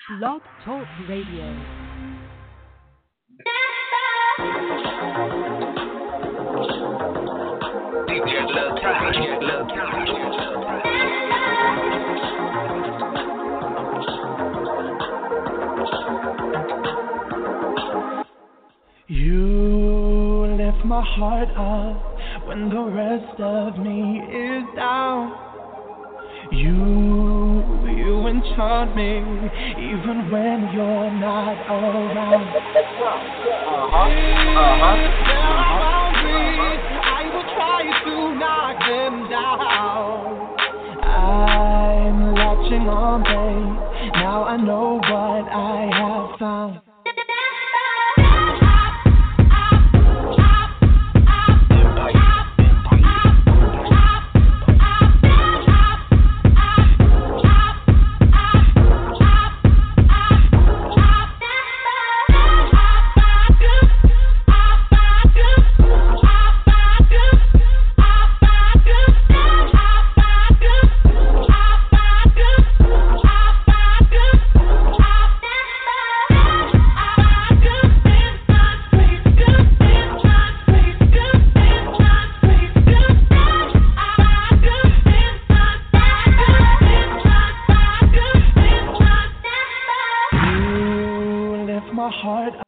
Blog Talk Radio. You lift my heart up when the rest of me is down. You enchant me even when you're not around. There are boundaries, I will try to knock them down. I'm latching on, babe. Now I know what I have found. My heart